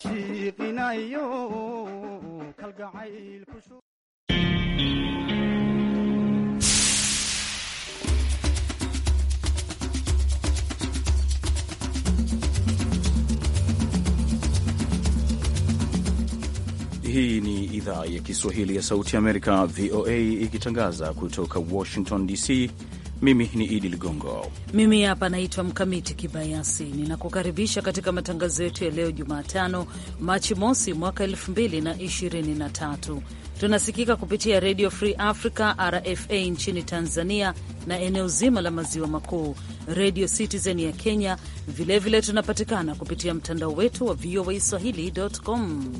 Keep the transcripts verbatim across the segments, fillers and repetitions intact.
Hii ni idhaa ya Kiswahili ya Sauti ya Amerika, V O A, ikitangaza kutoka Washington D C. Mimi ni Idi Ligongo. Mimi hapa naitwa Mkamiti Kibayasi. Ninakukaribisha katika matangazo yetu ya leo Jumatano, Machi mosi mwaka elfu mbili na ishirini na tatu. Tunasikika kupitia Radio Free Africa, R F A, nchini Tanzania na eneo zima la maziwa makuu, Radio Citizen ya Kenya. Vilevile vile tunapatikana kupitia mtandao wetu wa V O A swahili dot com.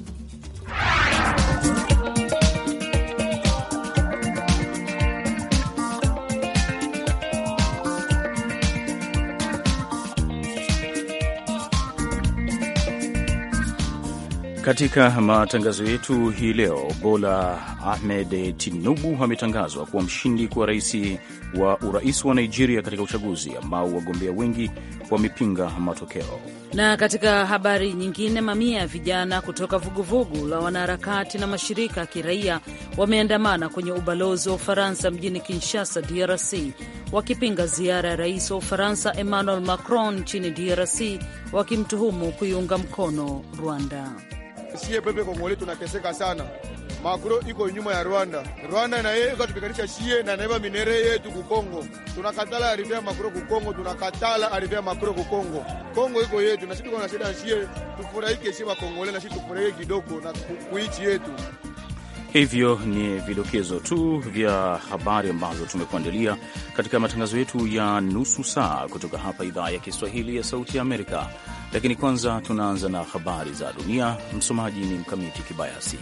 Katika matangazo yetu hii leo, Bola Ahmed Tinubu ametangazwa kuwa mshindi kwa rais wa urais wa Nigeria katika uchaguzi ambao wagombea wengi wamepinga matokeo. Na katika habari nyingine, mamia ya vijana kutoka vuguvugu la wanaharakati na mashirika ya kiraia wameandamana kwenye ubalozi wa Ufaransa mjini Kinshasa, D R C, wakipinga ziara ya rais wa Ufaransa Emmanuel Macron nchini D R C, wakimtuhumu kuiunga mkono Rwanda. Sie pepe Kongole tunateseka sana. Macron iko nyuma ya Rwanda. Rwanda na yeye ikatupikanisha shie na naiba minere yetu ku Kongo. Tunakatala arivia Macron ku Kongo, tunakatala arivia Macron ku Kongo. Kongo iko yetu na sisi tuko na shida shie, tufurahike shie wa Kongole na sisi tufurahike kidogo na kuichi yetu. Hivyo ni vidokezo tu vya habari ambazo tumekuandalia katika matangazo yetu ya nusu saa kutoka hapa idhaa ya Kiswahili ya Sauti ya Amerika. Lakini kwanza tunaanza na habari za dunia. Msomaji ni Mkamiti Kibayasi.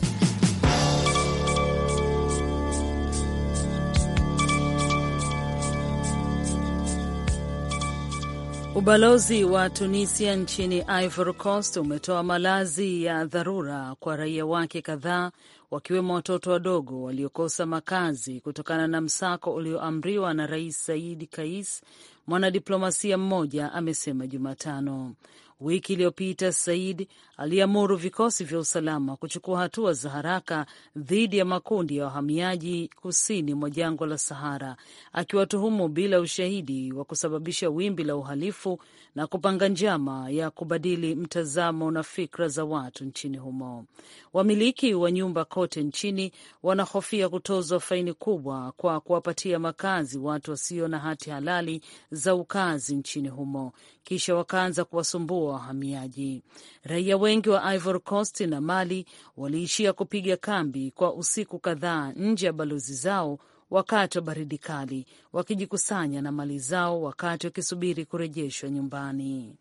Ubalozi wa Tunisia nchini Ivory Coast umetoa malazi ya dharura kwa raia wake kadhaa, wakiwemo watoto wadogo waliokosa makazi kutokana na msako ulioamriwa na Rais Said Kais, mwanadiplomasia mmoja amesema Jumatano. Wiki iliyopita Said aliamuru vikosi vya usalama kuchukua hatua za haraka dhidi ya makundi ya wahamiaji kusini mwa jangwa la Sahara, akiwatuhumu bila ushahidi wa kusababisha wimbi la uhalifu na kupanga njama ya kubadili mtazamo na fikra za watu nchini humo. Wamiliki wa nyumba kote nchini wanahofia kutozwa faini kubwa kwa kuwapatia makazi watu wasio na hati halali za ukazi nchini humo, kisha wakaanza kuwasumbua wahamiaji. Raia wengi wa Ivory Coast na Mali waliishia kupiga kambi kwa usiku kadhaa nje ya balozi zao wakati wa baridi kali, wakijikusanya na mali zao wakati wakisubiri kurejeshwa nyumbani.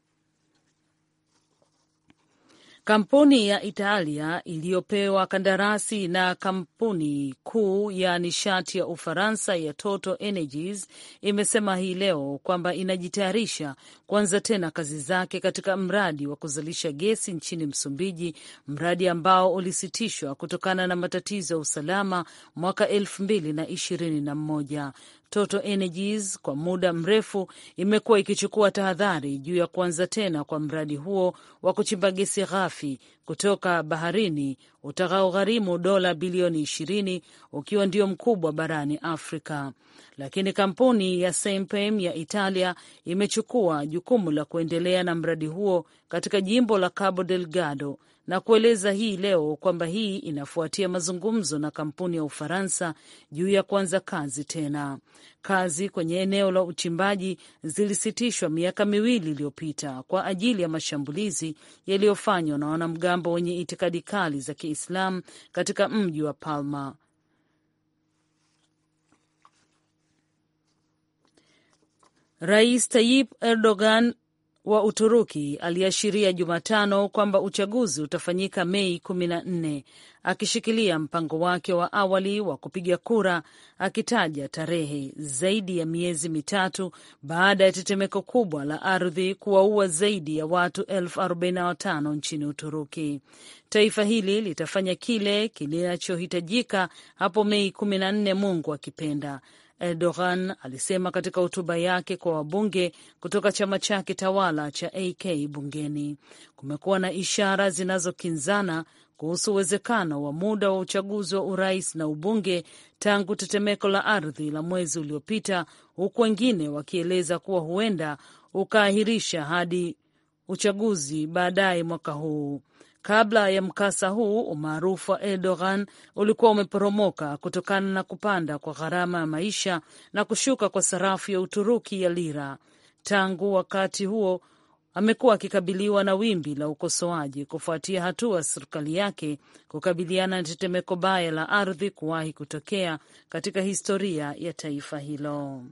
Kampuni ya Italia iliyopewa kandarasi na kampuni kuu ya nishati ya Ufaransa ya Total Energies imesema hii leo kwamba inajitayarisha kuanza tena kazi zake katika mradi wa kuzalisha gesi nchini Msumbiji, mradi ambao ulisitishwa kutokana na matatizo ya usalama mwaka elfu mbili na ishirini na moja. Total Energies kwa muda mrefu imekuwa ikichukua tahadhari juu ya kuanza tena kwa mradi huo wa kuchimba gesi ghafi kutoka baharini utakaogharimu dola bilioni ishirini, ukiwa ndio mkubwa barani Afrika. Lakini kampuni ya Saipem ya Italia imechukua jukumu la kuendelea na mradi huo katika jimbo la Cabo Delgado na kueleza hii leo kwamba hii inafuatia mazungumzo na kampuni ya Ufaransa juu ya kuanza kazi tena. Kazi kwenye eneo la uchimbaji zilisitishwa miaka miwili iliyopita kwa ajili ya mashambulizi yaliyofanywa na wanamgambo wenye itikadi kali za Kiislamu katika mji wa Palma. Rais Tayyip Erdogan wa Uturuki aliashiria Jumatano kwamba uchaguzi utafanyika Mei kumi na nne, akishikilia mpango wake wa awali wa kupiga kura, akitaja tarehe zaidi ya miezi mitatu baada ya tetemeko kubwa la ardhi kuwaua zaidi ya watu elfu arobaini na watano nchini Uturuki. Taifa hili litafanya kile kinachohitajika hapo Mei kumi na nne, Mungu akipenda. Erdogan alisema katika hotuba yake kwa wabunge kutoka chama chake tawala cha A K bungeni. Kumekuwa na ishara zinazokinzana kuhusu uwezekano wa muda wa uchaguzi wa urais na ubunge tangu tetemeko la ardhi la mwezi uliopita, huku wengine wakieleza kuwa huenda ukaahirisha hadi uchaguzi baadaye mwaka huu. Kabla ya mkasa huu, umaarufu wa Erdogan ulikuwa umeporomoka kutokana na kupanda kwa gharama ya maisha na kushuka kwa sarafu ya Uturuki ya lira. Tangu wakati huo amekuwa akikabiliwa na wimbi la ukosoaji kufuatia hatua ya serikali yake kukabiliana na tetemeko baya la ardhi kuwahi kutokea katika historia ya taifa hilo.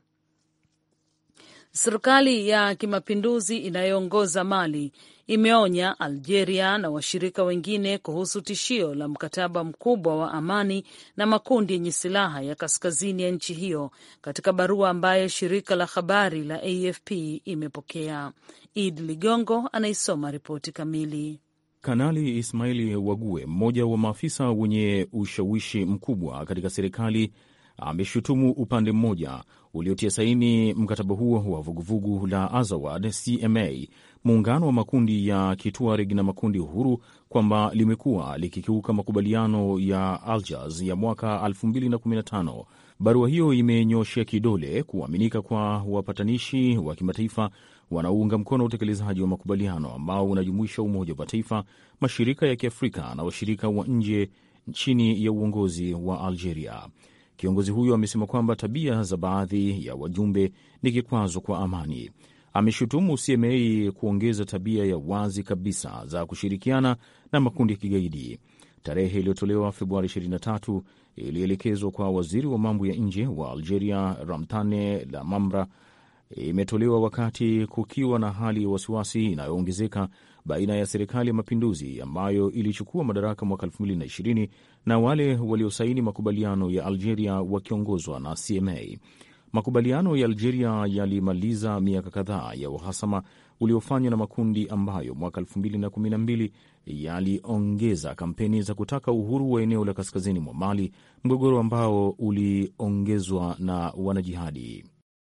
Serikali ya kimapinduzi inayoongoza Mali imeonya Algeria na washirika wengine kuhusu tishio la mkataba mkubwa wa amani na makundi yenye silaha ya kaskazini ya nchi hiyo katika barua ambayo shirika la habari la A F P imepokea. Id Ligongo anaisoma ripoti kamili. Kanali Ismaili Wague, mmoja wa maafisa wenye ushawishi mkubwa katika serikali, ameshutumu upande mmoja uliotia saini mkataba huo wa vuguvugu la Azawad C M A, muungano wa makundi ya Kituareg na makundi huru, kwamba limekuwa likikiuka makubaliano ya Algiers ya mwaka elfu mbili na kumi na tano. Barua hiyo imenyoshea kidole kuaminika kwa wapatanishi wa kimataifa wanaounga mkono utekelezaji wa makubaliano ambao unajumuisha Umoja wa Mataifa, mashirika ya Kiafrika na washirika wa nje chini ya uongozi wa Algeria. Kiongozi huyo amesema kwamba tabia za baadhi ya wajumbe ni kikwazo kwa amani. Ameshutumu C M A kuongeza tabia ya wazi kabisa za kushirikiana na makundi ya kigaidi. Tarehe iliyotolewa Februari ishirini na tatu ilielekezwa kwa waziri wa mambo ya nje wa Algeria Ramtane Lamamra imetolewa wakati kukiwa na hali ya wasiwasi inayoongezeka baina ya serikali ya mapinduzi ambayo ilichukua madaraka mwaka elfu mbili na ishirini na wale waliosaini makubaliano ya Algeria wakiongozwa na C M A. Makubaliano ya Algeria yalimaliza miaka kadhaa ya uhasama uliofanywa na makundi ambayo mwaka elfu mbili na kumi na mbili yaliongeza kampeni za kutaka uhuru wa eneo la kaskazini mwa Mali, mgogoro ambao uliongezwa na wanajihadi.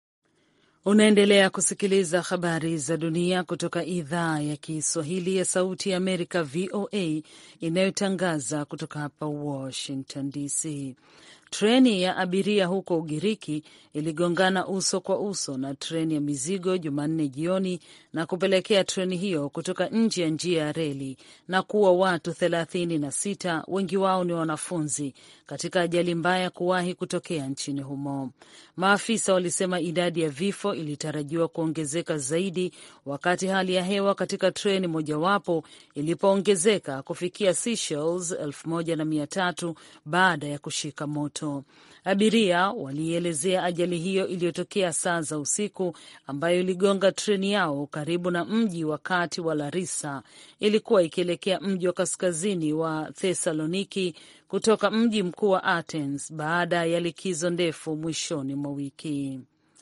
Unaendelea kusikiliza habari za dunia kutoka idhaa ya Kiswahili ya Sauti ya Amerika, V O A, inayotangaza kutoka hapa Washington D C. Treni ya abiria huko Ugiriki iligongana uso kwa uso na treni ya mizigo Jumanne jioni na kupelekea treni hiyo kutoka nje ya njia ya reli na kuua watu thelathini na sita, wengi wao ni wanafunzi, katika ajali mbaya kuwahi kutokea nchini humo. Maafisa walisema idadi ya vifo ilitarajiwa kuongezeka zaidi wakati hali ya hewa katika treni mojawapo ilipoongezeka kufikia Celsius elfu moja na mia tatu baada ya kushika moto. Abiria walielezea ajali hiyo iliyotokea saa za usiku, ambayo iligonga treni yao karibu na mji wa kati wa Larissa. Ilikuwa ikielekea mji wa kaskazini wa Thessaloniki kutoka mji mkuu wa Athens baada ya likizo ndefu mwishoni mwa wiki.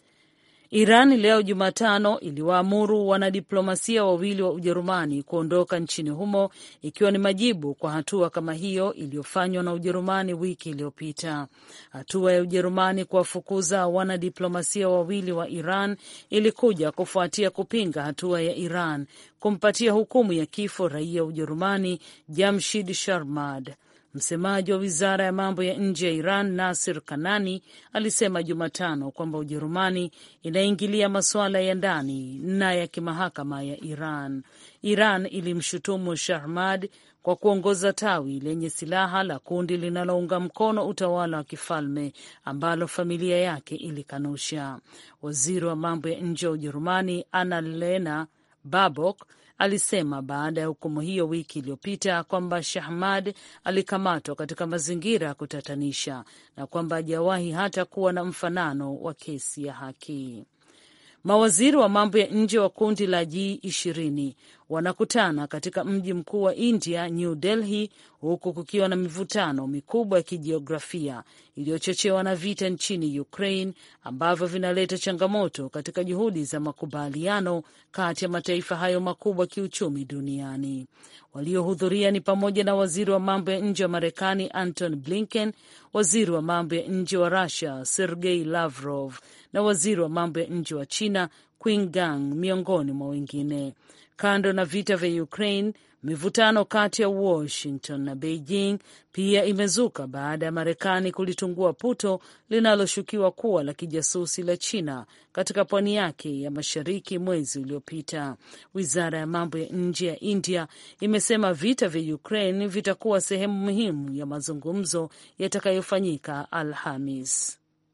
Iran leo Jumatano iliwaamuru wanadiplomasia wawili wa Ujerumani kuondoka nchini humo, ikiwa ni majibu kwa hatua kama hiyo iliyofanywa na Ujerumani wiki iliyopita. Hatua ya Ujerumani kuwafukuza wanadiplomasia wawili wa Iran ilikuja kufuatia kupinga hatua ya Iran kumpatia hukumu ya kifo raia wa Ujerumani Jamshid Sharmad. Msemaji wa wizara ya mambo ya nje ya Iran Nasir Kanani alisema Jumatano kwamba Ujerumani inaingilia masuala ya ndani na ya kimahakama ya Iran. Iran ilimshutumu Shahmad kwa kuongoza tawi lenye silaha la kundi linalounga mkono utawala wa kifalme ambalo familia yake ilikanusha. Waziri wa mambo ya nje wa Ujerumani Annalena Baerbock alisema baada ya hukumu hiyo wiki iliyopita kwamba Shahmad alikamatwa katika mazingira ya kutatanisha na kwamba hajawahi hata kuwa na mfanano wa kesi ya haki. Mawaziri wa mambo ya nje wa kundi la G ishirini wanakutana katika mji mkuu wa India, New Delhi, huku kukiwa na mivutano mikubwa ya kijiografia iliyochochewa na vita nchini Ukraine ambavyo vinaleta changamoto katika juhudi za makubaliano kati ya mataifa hayo makubwa kiuchumi duniani. Waliohudhuria ni pamoja na waziri wa mambo ya nje wa Marekani Antony Blinken, waziri wa mambo ya nje wa Russia Sergei Lavrov na waziri wa mambo ya nje wa China Qin Gang, miongoni mwa wengine. Kando na vita vya Ukraine, mivutano kati ya Washington na Beijing pia imezuka baada ya Marekani kulitungua puto linaloshukiwa kuwa la kijasusi la China katika pwani yake ya mashariki mwezi uliopita. Wizara ya mambo ya nje ya India imesema vita vya Ukraine vitakuwa sehemu muhimu ya mazungumzo yatakayofanyika Alhamis.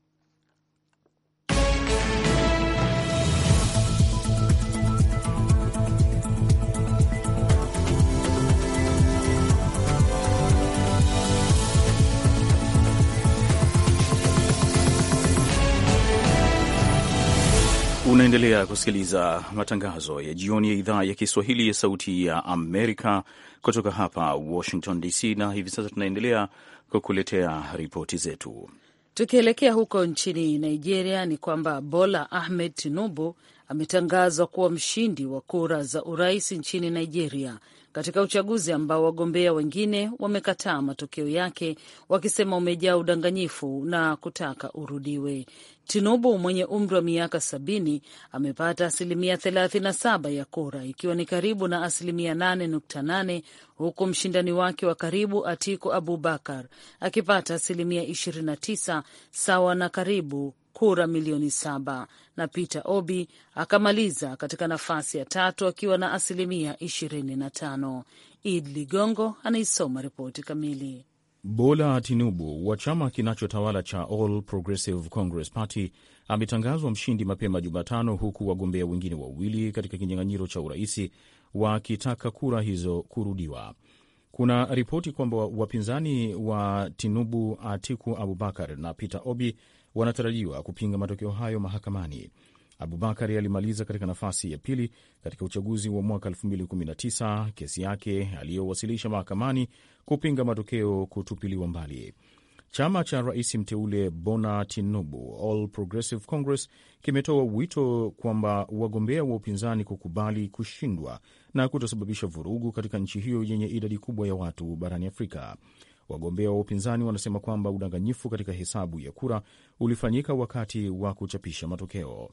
Unaendelea kusikiliza matangazo ya jioni ya idhaa ya Kiswahili ya Sauti ya Amerika kutoka hapa Washington D C, na hivi sasa tunaendelea kukuletea ripoti zetu. Tukielekea huko nchini Nigeria ni kwamba Bola Ahmed Tinubu ametangazwa kuwa mshindi wa kura za urais nchini Nigeria katika uchaguzi ambao wagombea wengine wamekataa matokeo yake wakisema umejaa udanganyifu na kutaka urudiwe. Tinubu mwenye umri wa miaka sabini amepata asilimia thelathini na saba ya kura, ikiwa ni karibu na asilimia nane nukta nane, huku mshindani wake wa karibu Atiku Abubakar akipata asilimia ishirini na tisa sawa na karibu kura milioni saba, na Peter Obi akamaliza katika nafasi ya tatu akiwa na asilimia ishirini na tano. Id Ligongo anaisoma ripoti kamili. Bola Tinubu wa chama kinachotawala cha All Progressive Congress Party ametangazwa mshindi mapema Jumatano, huku wagombea wengine wawili katika kinyang'anyiro cha uraisi wakitaka kura hizo kurudiwa. Kuna ripoti kwamba wapinzani wa Tinubu, Atiku Abubakar na Peter Obi, wanatarajiwa kupinga matokeo hayo mahakamani. Abubakar alimaliza katika nafasi ya pili katika uchaguzi wa mwaka elfu mbili kumi na tisa, kesi yake aliyowasilisha mahakamani kupinga matokeo kutupiliwa mbali. Chama cha rais mteule Bola Tinubu, All Progressive Congress, kimetoa wito kwamba wagombea wa upinzani kukubali kushindwa na kutosababisha vurugu katika nchi hiyo yenye idadi kubwa ya watu barani Afrika. Wagombea wa upinzani wanasema kwamba udanganyifu katika hesabu ya kura ulifanyika wakati wa kuchapisha matokeo.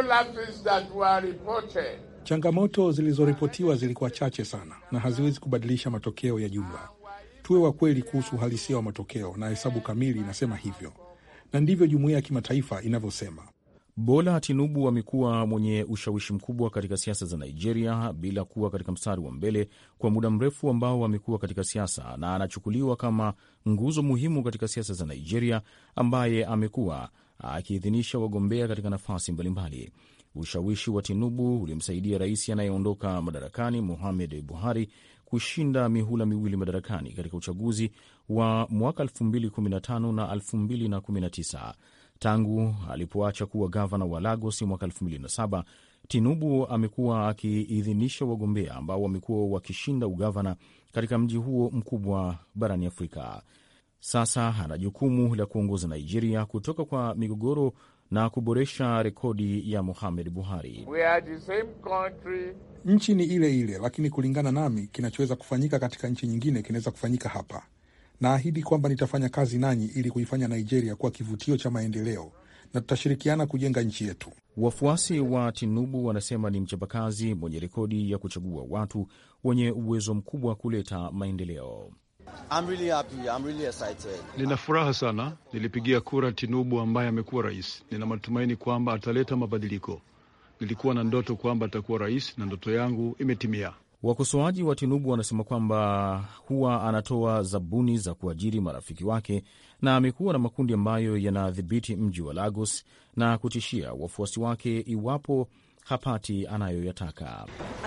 Changamoto zilizoripotiwa zilikuwa chache sana na haziwezi kubadilisha matokeo ya jumla. Tuwe wa kweli kuhusu uhalisia wa matokeo, na hesabu kamili inasema hivyo, na ndivyo jumuiya ya kimataifa inavyosema. Bola Tinubu amekuwa mwenye ushawishi mkubwa katika siasa za Nigeria bila kuwa katika mstari wa mbele kwa muda mrefu ambao amekuwa katika siasa, na anachukuliwa kama nguzo muhimu katika siasa za Nigeria, ambaye amekuwa akiidhinisha wagombea katika nafasi mbalimbali. Ushawishi wa Tinubu ulimsaidia rais anayeondoka madarakani Muhammad Buhari kushinda mihula miwili madarakani katika uchaguzi wa mwaka elfu mbili kumi na tano na elfu mbili kumi na tisa. Tangu alipoacha kuwa gavana wa Lagos mwaka elfu mbili na saba, Tinubu amekuwa akiidhinisha wagombea ambao wamekuwa wakishinda ugavana katika mji huo mkubwa barani Afrika. Sasa ana jukumu la kuongoza Nigeria kutoka kwa migogoro na kuboresha rekodi ya Muhammad Buhari. We are the same country. Nchi ni ile ile, lakini kulingana nami, kinachoweza kufanyika katika nchi nyingine kinaweza kufanyika hapa. Naahidi kwamba nitafanya kazi nanyi ili kuifanya Nigeria kuwa kivutio cha maendeleo, na tutashirikiana kujenga nchi yetu. Wafuasi wa Tinubu wanasema ni mchapakazi mwenye rekodi ya kuchagua watu wenye uwezo mkubwa kuleta maendeleo. I'm really happy. I'm really excited. Nina furaha sana. Nilipigia kura Tinubu ambaye amekuwa rais. Nina matumaini kwamba ataleta mabadiliko. Nilikuwa na ndoto kwamba atakuwa rais na ndoto yangu imetimia. Wakosoaji wa Tinubu wanasema kwamba huwa anatoa zabuni za kuajiri marafiki wake na amekuwa na makundi ambayo yanadhibiti mji wa Lagos na kutishia wafuasi wake iwapo hapati anayoyataka.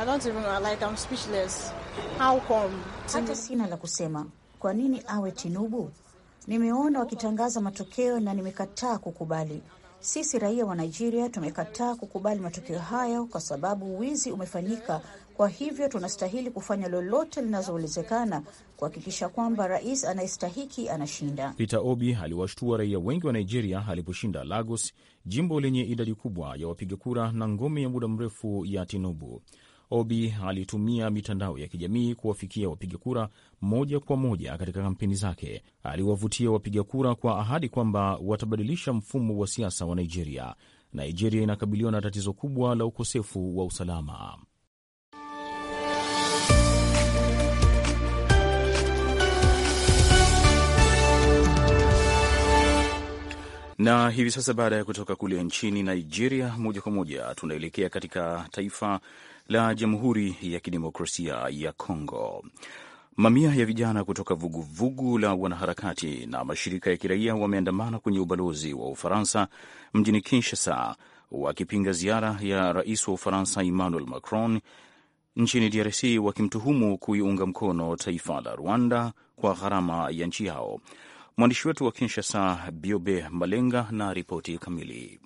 Hata sina la kusema. Kwa nini awe Tinubu? Nimeona wakitangaza matokeo na nimekataa kukubali. Sisi raia wa Nigeria tumekataa kukubali matokeo hayo kwa sababu wizi umefanyika Kwa hivyo tunastahili kufanya lolote linalowezekana kuhakikisha kwamba rais anayestahiki anashinda. Peter Obi aliwashtua raia wengi wa Nigeria aliposhinda Lagos, jimbo lenye idadi kubwa ya wapiga kura na ngome ya muda mrefu ya Tinubu. Obi alitumia mitandao ya kijamii kuwafikia wapiga kura moja kwa moja katika kampeni zake. Aliwavutia wapiga kura kwa ahadi kwamba watabadilisha mfumo wa siasa wa Nigeria. Nigeria inakabiliwa na tatizo kubwa la ukosefu wa usalama. Na hivi sasa, baada ya kutoka kule nchini Nigeria, moja kwa moja tunaelekea katika taifa la Jamhuri ya Kidemokrasia ya Kongo. Mamia ya vijana kutoka vuguvugu vugu la wanaharakati na mashirika ya kiraia wameandamana kwenye ubalozi wa Ufaransa mjini Kinshasa wakipinga ziara ya rais wa Ufaransa Emmanuel Macron nchini D R C, wakimtuhumu kuiunga mkono taifa la Rwanda kwa gharama ya nchi yao. Mwandishi wetu wa Kinshasa, Biobe Malenga, na ripoti kamili.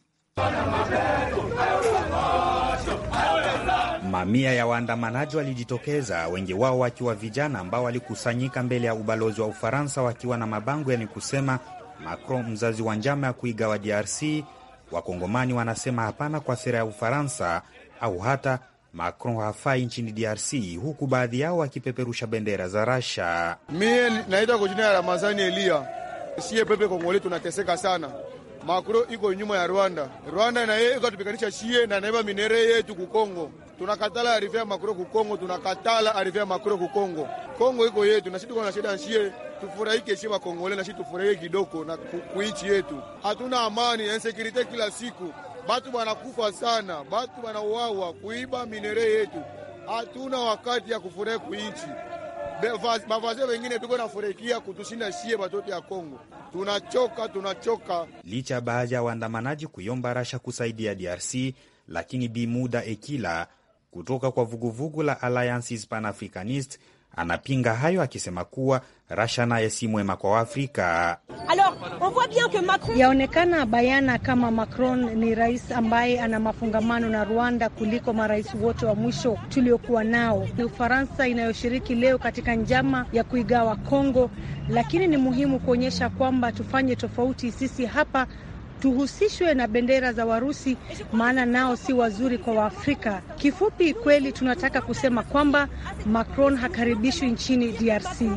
Mamia ya waandamanaji walijitokeza, wengi wao wakiwa vijana ambao walikusanyika mbele ya ubalozi wa Ufaransa wakiwa na mabango yani kusema Macron mzazi wa njama ya kuigawa D R C, Wakongomani wanasema hapana kwa sera ya Ufaransa, au hata Macron hafai nchini D R C, huku baadhi yao wakipeperusha bendera za Russia. Mie naitwa kwa jina ya Ramazani Elia. Sie pepe Kongole tunateseka sana. Macron iko nyuma ya Rwanda. Rwanda na yeye ikatupikanisha shie na naiba minere yetu ku Kongo. Tunakatala arifia Macron ku Kongo, tunakatala arifia Macron ku Kongo. Kongo iko yetu na sisi tuko na shida shie, tufurahike shie Kongole na sisi tufurahie kidogo na kuichi yetu. Hatuna amani, insecurity kila siku. Batu wanakufa sana, batu wanauawa kuiba minere yetu. Hatuna wakati ya kufurahi kuichi. Mavazi wengine tuko na furahikia kutushinda shie batoto ya Kongo. Tunachoka, tunachoka. Licha ya baadhi ya waandamanaji kuiomba Russia kusaidia D R C, lakini Bimuda Ekila kutoka kwa vuguvugu la Alliances Pan-Africanist anapinga hayo, akisema kuwa Russia naye si mwema kwa Afrika. Yaonekana bayana kama Macron ni rais ambaye ana mafungamano na Rwanda kuliko marais wote wa mwisho tuliokuwa nao. Ni Ufaransa inayoshiriki leo katika njama ya kuigawa Kongo, lakini ni muhimu kuonyesha kwamba tufanye tofauti. Sisi hapa tuhusishwe na bendera za Warusi, maana nao si wazuri kwa Waafrika. Kifupi, kweli tunataka kusema kwamba Macron hakaribishwi nchini D R C.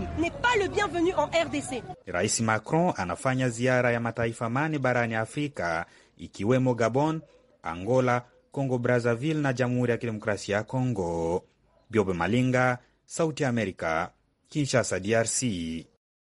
Rais Macron anafanya ziara ya mataifa mane barani Afrika, ikiwemo Gabon, Angola, Kongo Brazzaville na Jamhuri ya Kidemokrasia ya Kongo. Biobe Malinga, Sauti ya Amerika, Kinshasa, D R C.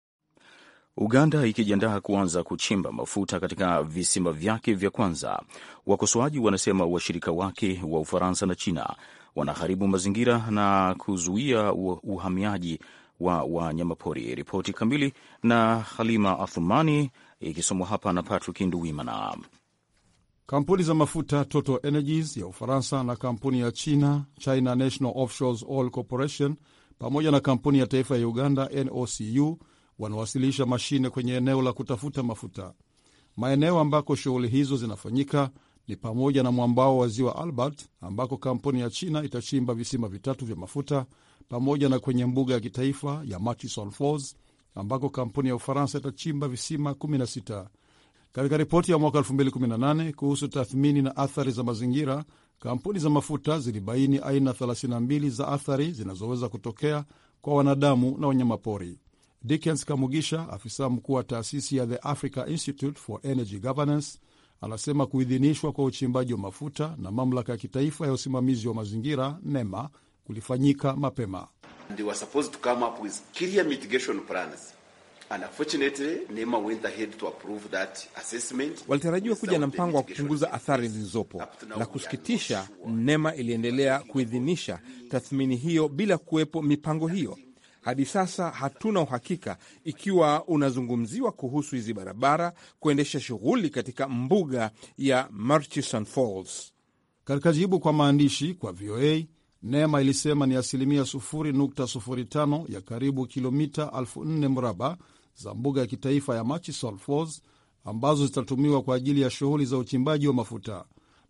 Uganda ikijiandaa kuanza kuchimba mafuta katika visima vyake vya kwanza. Wakosoaji wanasema washirika wake wa Ufaransa na China wanaharibu mazingira na kuzuia uhamiaji wa wanyamapori. Ripoti kamili na Halima Athumani ikisomwa hapa na Patrick Nduwimana. Kampuni za mafuta Total Energies ya Ufaransa na kampuni ya China China National Offshore Oil Corporation pamoja na kampuni ya taifa ya Uganda N O C U wanawasilisha mashine kwenye eneo la kutafuta mafuta. Maeneo ambako shughuli hizo zinafanyika ni pamoja na mwambao wa ziwa Albert ambako kampuni ya China itachimba visima vitatu vya mafuta, pamoja na kwenye mbuga ya kitaifa ya Murchison Falls ambako kampuni ya Ufaransa itachimba visima kumi na sita. Katika ripoti ya mwaka elfu mbili kumi na nane kuhusu tathmini na athari za mazingira, kampuni za mafuta zilibaini aina thelathini na mbili za athari zinazoweza kutokea kwa wanadamu na wanyamapori. Dickens Kamugisha, afisa mkuu wa taasisi ya The Africa Institute for Energy Governance, anasema kuidhinishwa kwa uchimbaji wa mafuta na mamlaka ya kitaifa ya usimamizi wa mazingira NEMA kulifanyika mapema. They were supposed to come up with clear mitigation plans. And unfortunately, NEMA went ahead to approve that assessment. Walitarajiwa kuja na mpango wa kupunguza athari zilizopo. La kusikitisha, NEMA iliendelea kuidhinisha tathmini hiyo bila kuwepo mipango hiyo. Hadi sasa hatuna uhakika ikiwa unazungumziwa kuhusu hizi barabara kuendesha shughuli katika mbuga ya Murchison Falls. Katika jibu kwa maandishi kwa V O A, NEMA ilisema ni asilimia sufuri nukta sufuri tano ya karibu kilomita elfu nne mraba za mbuga ya kitaifa ya Murchison Falls ambazo zitatumiwa kwa ajili ya shughuli za uchimbaji wa mafuta.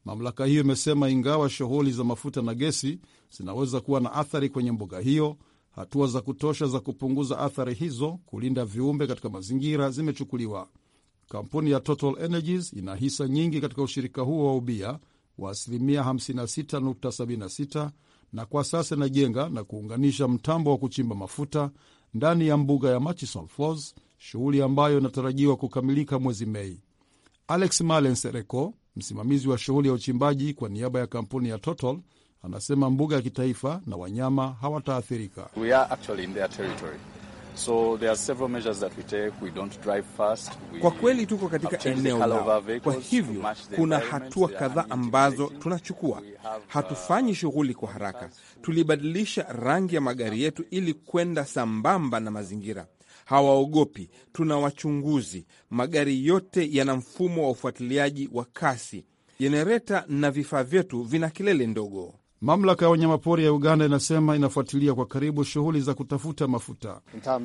Mamlaka hiyo imesema ingawa shughuli za mafuta na gesi zinaweza kuwa na athari kwenye mbuga hiyo, hatua za kutosha za kupunguza athari hizo, kulinda viumbe katika mazingira, zimechukuliwa. Kampuni ya Total Energies ina hisa nyingi katika ushirika huo wa ubia wa asilimia hamsini na sita nukta sabini na sita na kwa sasa inajenga na kuunganisha mtambo wa kuchimba mafuta ndani ya mbuga ya Murchison Falls, shughuli ambayo inatarajiwa kukamilika mwezi Mei. Alex Malen Sereko, msimamizi wa shughuli ya uchimbaji kwa niaba ya kampuni ya Total, anasema mbuga ya kitaifa na wanyama hawataathirika. We are actually in their territory. So there are several measures that we take. We don't drive fast. We kwa kweli tuko katika eneo lao, kwa hivyo kuna hatua kadhaa ambazo tunachukua. Hatufanyi shughuli kwa haraka. Tulibadilisha rangi ya magari yetu ili kwenda sambamba na mazingira. Hawaogopi, tuna wachunguzi. Magari yote yana mfumo wa ufuatiliaji wa kasi. Jenereta na vifaa vyetu vina kelele ndogo. Mamlaka ya wanyamapori ya Uganda inasema inafuatilia kwa karibu shughuli za kutafuta mafuta.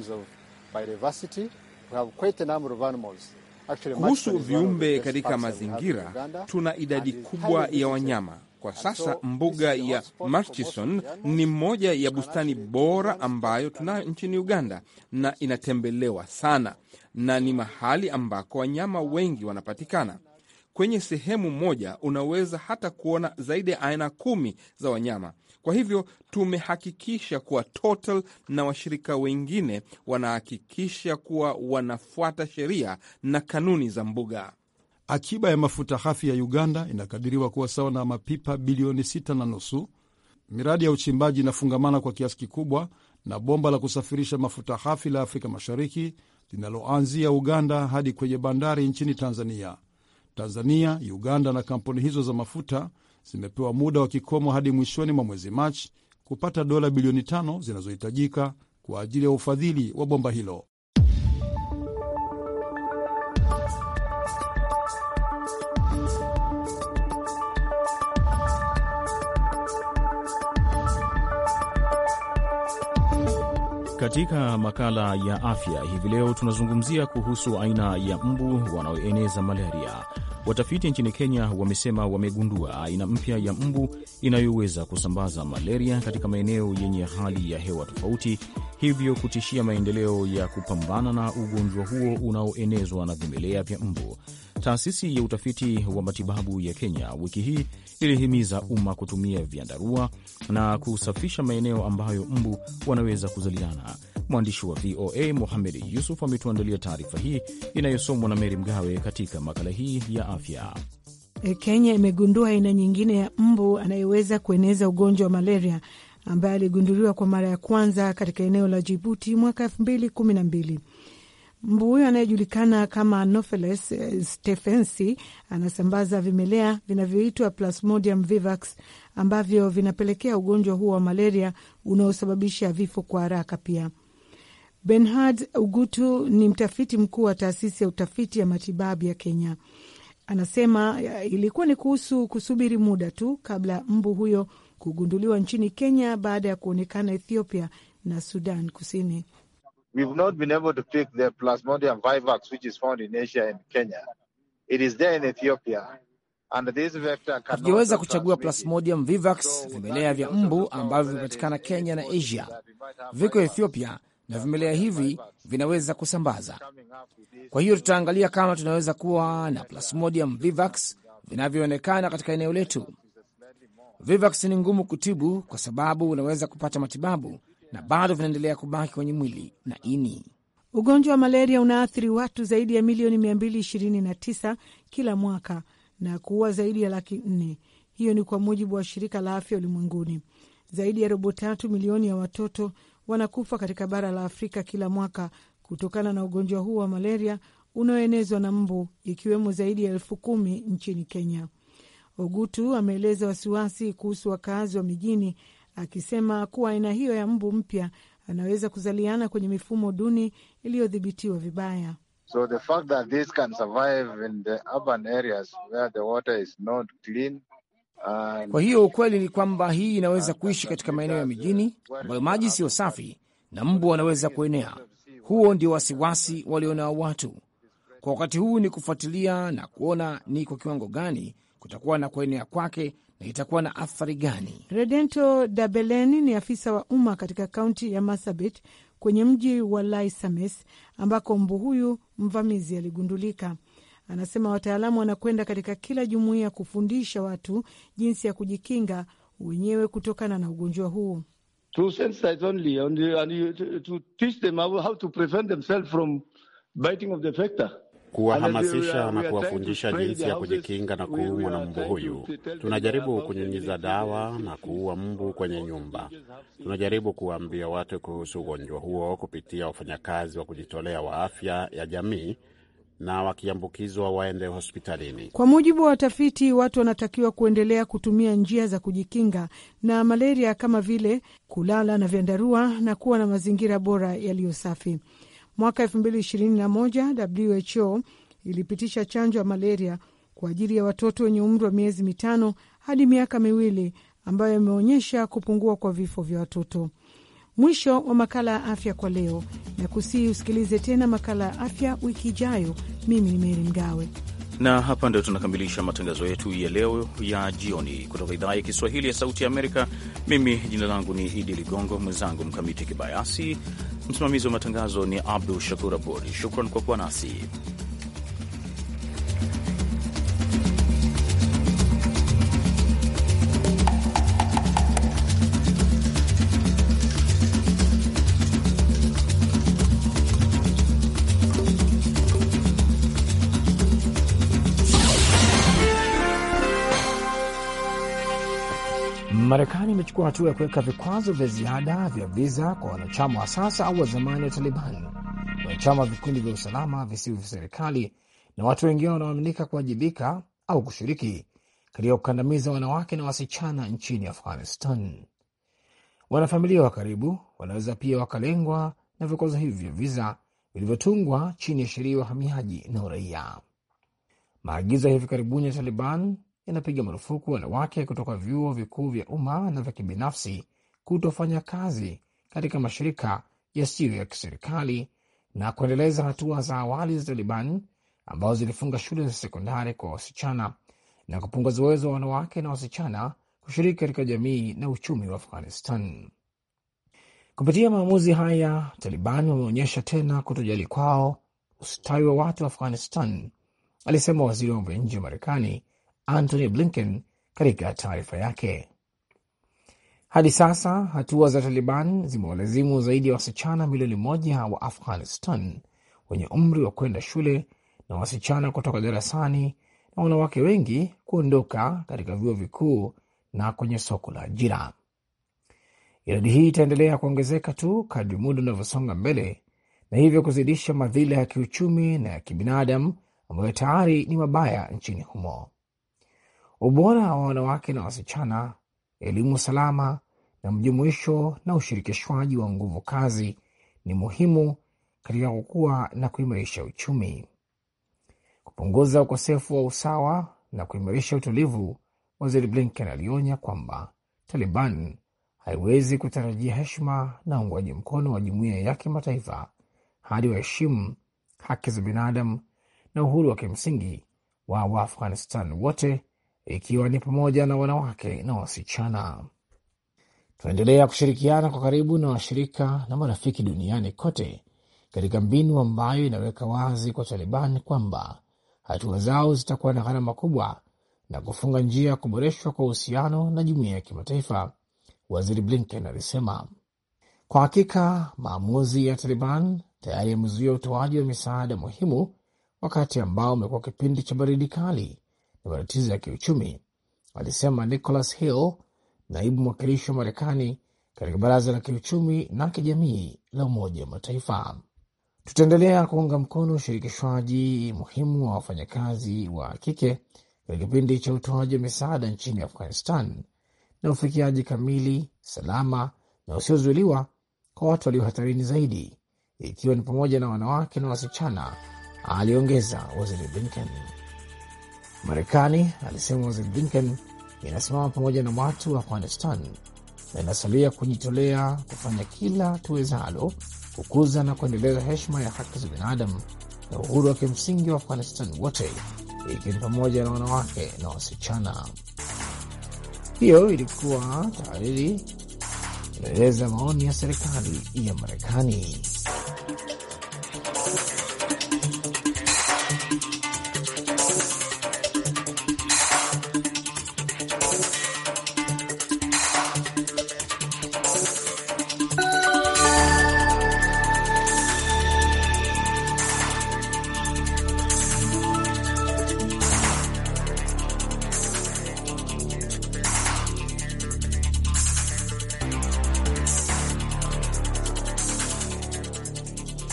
Kuhusu viumbe katika mazingira, tuna idadi kubwa ya wanyama. Kwa sasa mbuga ya Murchison ni moja ya bustani bora ambayo tunayo nchini Uganda na inatembelewa sana, na ni mahali ambako wanyama wengi wanapatikana. Kwenye sehemu moja unaweza hata kuona zaidi ya aina kumi za wanyama. Kwa hivyo tumehakikisha kuwa Total na washirika wengine wanahakikisha kuwa wanafuata sheria na kanuni za mbuga. Akiba ya mafuta ghafi ya Uganda inakadiriwa kuwa sawa na mapipa bilioni sita na nusu. Miradi ya uchimbaji inafungamana kwa kiasi kikubwa na bomba la kusafirisha mafuta ghafi la Afrika Mashariki linaloanzia Uganda hadi kwenye bandari nchini Tanzania. Tanzania, Uganda na kampuni hizo za mafuta zimepewa muda wa kikomo hadi mwishoni mwa mwezi Machi kupata dola bilioni tano zinazohitajika kwa ajili ya ufadhili wa bomba hilo. Katika makala ya afya hivi leo tunazungumzia kuhusu aina ya mbu wanaoeneza malaria. Watafiti nchini Kenya wamesema wamegundua aina mpya ya mbu inayoweza kusambaza malaria katika maeneo yenye hali ya hewa tofauti, hivyo kutishia maendeleo ya kupambana na ugonjwa huo unaoenezwa na vimelea vya mbu. Taasisi ya utafiti wa matibabu ya Kenya wiki hii ilihimiza umma kutumia vyandarua na kusafisha maeneo ambayo mbu wanaweza kuzaliana. Mwandishi wa V O A Mohamed Yusuf ametuandalia taarifa hii inayosomwa na Meri Mgawe katika makala hii ya afya. Kenya imegundua aina nyingine ya mbu anayeweza kueneza ugonjwa wa malaria ambaye aligunduliwa kwa mara ya kwanza katika eneo la Djibouti mwaka elfu mbili kumi na mbili. Mbu huyo anayejulikana kama Anopheles stephensi anasambaza vimelea vinavyoitwa Plasmodium vivax ambavyo vinapelekea ugonjwa huo wa malaria unaosababisha vifo kwa haraka pia. Bernard Ugutu ni mtafiti mkuu wa taasisi ya utafiti ya matibabu ya Kenya. Anasema ilikuwa ni kuhusu kusubiri muda tu kabla mbu huyo kugunduliwa nchini Kenya baada ya kuonekana Ethiopia na Sudan Kusini. We've not been able to pick the Plasmodium vivax which is found in Asia and Kenya. It is there in Ethiopia. And this vector can hatujaweza kuchagua Plasmodium vivax, vimelea vya mbu ambavyo vimepatikana Kenya na Asia. Viko Ethiopia na vimelea hivi vinaweza kusambaza. Kwa hiyo tutaangalia kama tunaweza kuwa na Plasmodium vivax vinavyoonekana katika eneo letu. Vivax ni ngumu kutibu kwa sababu unaweza kupata matibabu na bado vinaendelea kubaki kwenye mwili na ini. Ugonjwa wa malaria unaathiri watu zaidi ya milioni mia mbili ishirini na tisa kila mwaka na kuua zaidi ya laki nne. Hiyo ni kwa mujibu wa shirika la afya ulimwenguni. Zaidi ya robo tatu milioni ya watoto wanakufa katika bara la Afrika kila mwaka kutokana na ugonjwa huu wa malaria unaoenezwa na mbu, ikiwemo zaidi ya elfu kumi nchini Kenya. Ogutu ameeleza wasiwasi kuhusu wakazi wa mijini, akisema kuwa aina hiyo ya mbu mpya anaweza kuzaliana kwenye mifumo duni iliyodhibitiwa vibaya. So the fact that this can survive in the urban areas where the water is not clean. And kwa hiyo ukweli ni kwamba hii inaweza kuishi katika maeneo ya mijini ambayo maji sio safi na mbu wanaweza kuenea. Huo ndio wasiwasi walionao watu. Kwa wakati huu ni kufuatilia na kuona ni kwa kiwango gani kutakuwa na kuenea kwake na itakuwa na athari gani? Redento Dabeleni ni afisa wa umma katika kaunti ya Marsabit kwenye mji wa Laisames ambako mbu huyu mvamizi aligundulika. Anasema wataalamu wanakwenda katika kila jumuiya kufundisha watu jinsi ya kujikinga wenyewe kutokana na ugonjwa huu. To sensitize only and to teach them how to prevent themselves from biting of the vector. Kuwahamasisha na kuwafundisha jinsi ya kujikinga na kuumwa na mbu huyu. Tunajaribu kunyunyiza dawa na kuua mbu kwenye nyumba. Tunajaribu kuwaambia watu kuhusu ugonjwa huo kupitia wafanyakazi wa kujitolea wa afya ya jamii, na wakiambukizwa waende hospitalini. Kwa mujibu wa watafiti, watu wanatakiwa kuendelea kutumia njia za kujikinga na malaria kama vile kulala na vyandarua na kuwa na mazingira bora yaliyo safi. Mwaka elfu mbili ishirini na moja W H O ilipitisha chanjo ya malaria kwa ajili ya watoto wenye umri wa miezi mitano hadi miaka miwili, ambayo imeonyesha kupungua kwa vifo vya watoto. Mwisho wa makala ya afya kwa leo, na kusihi usikilize tena makala ya afya wiki ijayo. Mimi ni Meri Mgawe, na hapa ndio tunakamilisha matangazo yetu ya leo ya jioni kutoka idhaa ya Kiswahili ya Sauti ya Amerika. Mimi jina langu ni Idi Ligongo, mwenzangu Mkamiti Kibayasi, msimamizi wa matangazo ni Abdu Shakur Abud. Shukran kwa kuwa nasi. Marekani imechukua hatua ya kuweka vikwazo vya ziada vya viza kwa wanachama wa sasa au wa zamani wa Taliban, wanachama wa vikundi vya usalama visivyo vya serikali na watu wengine wanaoaminika kuwajibika au kushiriki katika kukandamiza wanawake na wasichana nchini Afghanistan. Wanafamilia wa karibu wanaweza pia wakalengwa na vikwazo hivi vya viza vilivyotungwa chini ya sheria ya uhamiaji na uraia. Maagizo ya hivi karibuni ya Taliban yanapiga marufuku wanawake kutoka vyuo vikuu vya umma na vya kibinafsi kutofanya kazi katika mashirika yasiyo ya kiserikali na kuendeleza hatua za awali za Taliban ambazo zilifunga shule za sekondari kwa wasichana na kupunguza uwezo wa wanawake na wasichana kushiriki katika jamii na uchumi wa Afghanistan. Kupitia maamuzi haya, Taliban wameonyesha tena kutojali kwao ustawi wa watu wa Afghanistan, alisema waziri wa mambo ya nje wa Marekani Antony Blinken katika taarifa yake. Hadi sasa hatua za Taliban zimewalazimu zaidi ya wasichana milioni moja wa Afghanistan wenye umri wa kwenda shule na wasichana kutoka darasani na wanawake wengi kuondoka katika vyuo vikuu na kwenye soko la ajira. Idadi hii itaendelea kuongezeka tu kadri muda unavyosonga mbele, na hivyo kuzidisha madhila ya kiuchumi na ya kibinadamu ambayo tayari ni mabaya nchini humo. Ubora wa wanawake na wasichana, elimu salama na mjumuisho na ushirikishwaji wa nguvu kazi ni muhimu katika kukua na kuimarisha uchumi, kupunguza ukosefu wa usawa na kuimarisha utulivu. Waziri Blinken alionya kwamba Taliban haiwezi kutarajia heshima na uungwaji mkono wa jumuiya ya kimataifa hadi waheshimu haki za binadamu na uhuru wa kimsingi wa Waafghanistan wote, ikiwa ni pamoja na wanawake na wasichana. Tunaendelea kushirikiana kwa karibu na washirika na marafiki duniani kote katika mbinu ambayo inaweka wazi kwa Taliban kwamba hatua zao zitakuwa na gharama kubwa na kufunga njia ya kuboreshwa kwa uhusiano na jumuiya ya kimataifa, Waziri Blinken alisema. Kwa hakika, maamuzi ya Taliban tayari yamezuia utoaji wa misaada muhimu wakati ambao umekuwa kipindi cha baridi kali na matatizo ya kiuchumi, alisema Nicholas Hill, naibu mwakilishi wa Marekani katika Baraza la Kiuchumi na Kijamii la Umoja wa Mataifa. Tutaendelea kuunga mkono ushirikishwaji muhimu wa wafanyakazi wa kike katika kipindi cha utoaji wa misaada nchini Afghanistan na ufikiaji kamili, salama na usiozuiliwa kwa watu walio hatarini zaidi, ikiwa ni pamoja na wanawake na wasichana, aliongeza Waziri Blinken. Marekani, alisema Waziri Blinken, inasimama pamoja na watu wa Afghanistan na inasalia kujitolea kufanya kila tuwezalo kukuza na kuendeleza heshima ya haki za binadamu na uhuru wa kimsingi wa Afghanistan wote, ikiwa ni pamoja na wanawake na wasichana. Hiyo ilikuwa tahariri inaeleza maoni ya serikali ya Marekani.